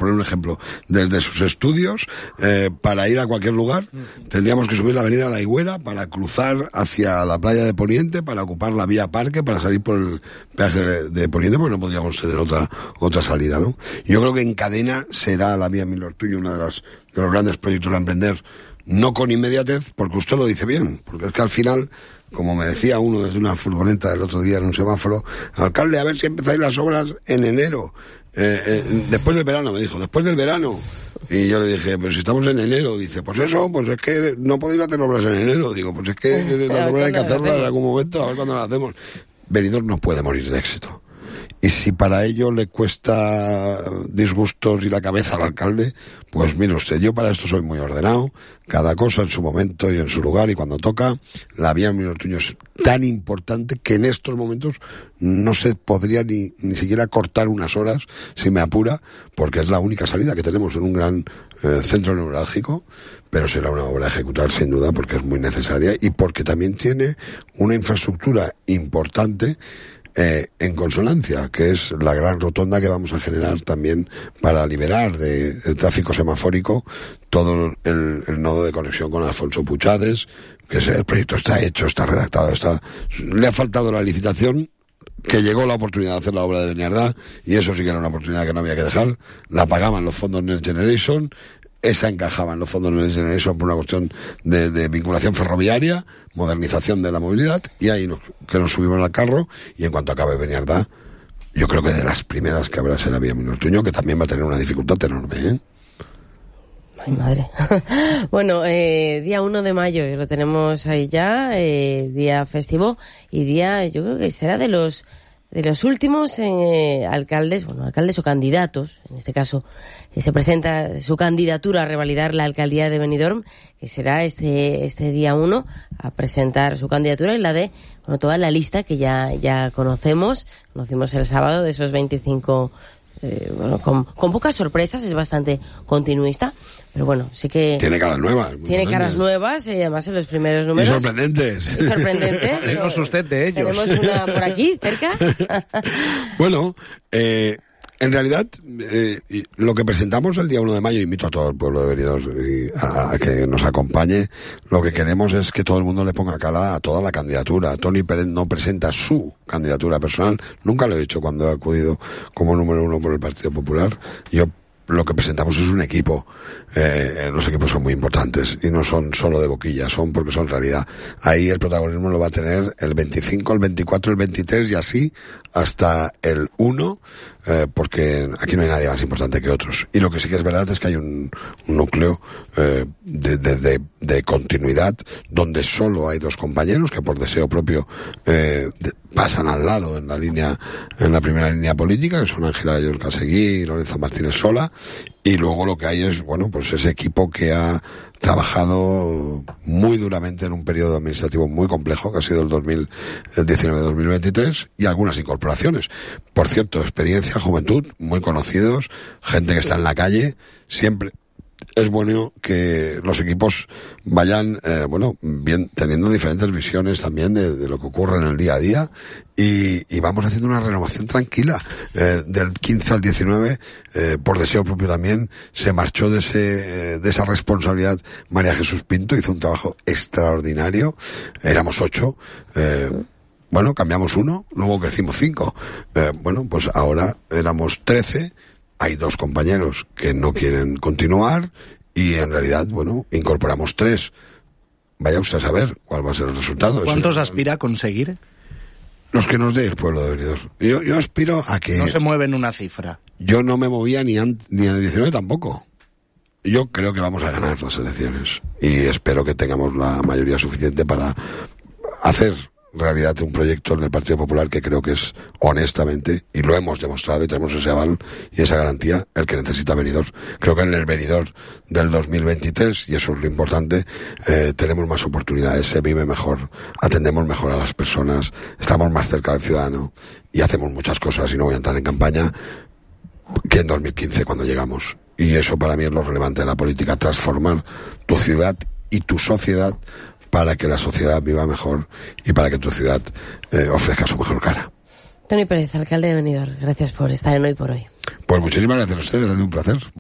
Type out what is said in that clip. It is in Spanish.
poner un ejemplo, desde sus estudios, para ir a cualquier lugar, tendríamos que subir la avenida La Higuera para cruzar hacia la playa de Poniente, para ocupar la vía Parque, para salir por el peaje de Poniente, porque no podríamos tener otra salida, ¿no? Yo creo que en cadena será la vía Mil Ortuño uno de los grandes proyectos a emprender, no con inmediatez, porque usted lo dice bien, porque es que al final, como me decía uno desde una furgoneta el otro día en un semáforo, alcalde, a ver si empezáis las obras en enero, después del verano, me dijo, después del verano. Y yo le dije, pero si estamos en enero, dice, pues eso, pues es que no podéis hacer obras en enero. Digo, pues es que las obras hay que hacerlas en algún momento, a ver cuándo las hacemos. Benidorm no puede morir de éxito. Y si para ello le cuesta disgustos y la cabeza al alcalde, pues mire usted, yo para esto soy muy ordenado, cada cosa en su momento y en su lugar, y cuando toca, la vía Mil Ortuño es tan importante que en estos momentos no se podría ni siquiera cortar unas horas, si me apura, porque es la única salida que tenemos en un gran centro neurálgico, pero será una obra a ejecutar sin duda porque es muy necesaria y porque también tiene una infraestructura importante en consonancia, que es la gran rotonda que vamos a generar también para liberar de tráfico semafórico todo el nodo de conexión con Alfonso Puchades, que el proyecto está hecho, está redactado, le ha faltado la licitación, que llegó la oportunidad de hacer la obra de Beniardá, y eso sí que era una oportunidad que no había que dejar, la pagaban los fondos Next Generation, esa encajaba en los fondos Next Generation por una cuestión de vinculación ferroviaria, modernización de la movilidad, y ahí que nos subimos al carro, y en cuanto acabe Beniardá, yo creo que de las primeras que habrá será vía Mil Ortuño, que también va a tener una dificultad enorme, ¿eh? Ay, madre. Bueno, día 1 de mayo, lo tenemos ahí ya, día festivo, y día, yo creo que será de los últimos alcaldes o candidatos, en este caso, se presenta su candidatura a revalidar la alcaldía de Benidorm, que será este día 1 a presentar su candidatura y la de, toda la lista que ya conocimos el sábado de esos 25, con pocas sorpresas, es bastante continuista, pero bueno, sí que tiene caras nuevas. Tiene caras nuevas, además en los primeros números. Y sorprendentes. Tenemos usted de ellos. Tenemos una por aquí, cerca. Bueno, en realidad, lo que presentamos el día 1 de mayo, invito a todo el pueblo de Benidorm a que nos acompañe, lo que queremos es que todo el mundo le ponga cara a toda la candidatura. Toni Pérez no presenta su candidatura personal, nunca lo he hecho cuando he acudido como número 1 por el Partido Popular. Lo que presentamos es un equipo. Los equipos son muy importantes y no son solo de boquilla, son porque son realidad. Ahí el protagonismo lo va a tener el 25, el 24, el 23 y así hasta el 1, porque aquí no hay nadie más importante que otros. Y lo que sí que es verdad es que hay un núcleo de continuidad donde solo hay 2 compañeros que por deseo propio pasan al lado en la primera línea política, que son Ángela Llorca Seguí y Lorenzo Martínez Sola, y luego lo que hay es, pues ese equipo que ha trabajado muy duramente en un periodo administrativo muy complejo, que ha sido el 2019-2023, y algunas incorporaciones. Por cierto, experiencia, juventud, muy conocidos, gente que está en la calle, siempre. Es bueno que los equipos vayan, bien, teniendo diferentes visiones también de lo que ocurre en el día a día y vamos haciendo una renovación tranquila. Del 15 al 19, por deseo propio también, se marchó de esa responsabilidad María Jesús Pinto, hizo un trabajo extraordinario, éramos 8, cambiamos 1, luego crecimos 5, pues ahora éramos 13, hay 2 compañeros que no quieren continuar y en realidad, incorporamos 3. Vaya usted a saber cuál va a ser el resultado. ¿Cuántos aspira a conseguir? Los que nos dé el pueblo de Benidorm. Yo aspiro a que... No se mueve en una cifra. Yo no me movía ni en el 19 tampoco. Yo creo que vamos a ganar las elecciones y espero que tengamos la mayoría suficiente para hacer realidad un proyecto en el Partido Popular que creo que es, honestamente, y lo hemos demostrado y tenemos ese aval y esa garantía, el que necesita Benidorm. Creo que en el Benidorm del 2023, y eso es lo importante, tenemos más oportunidades, se vive mejor, atendemos mejor a las personas, estamos más cerca del ciudadano y hacemos muchas cosas, y no voy a entrar en campaña, que en 2015 cuando llegamos. Y eso para mí es lo relevante de la política, transformar tu ciudad y tu sociedad para que la sociedad viva mejor y para que tu ciudad ofrezca su mejor cara. Toni Pérez, alcalde de Benidorm, gracias por estar en Hoy por Hoy. Pues muchísimas gracias a ustedes, es un placer.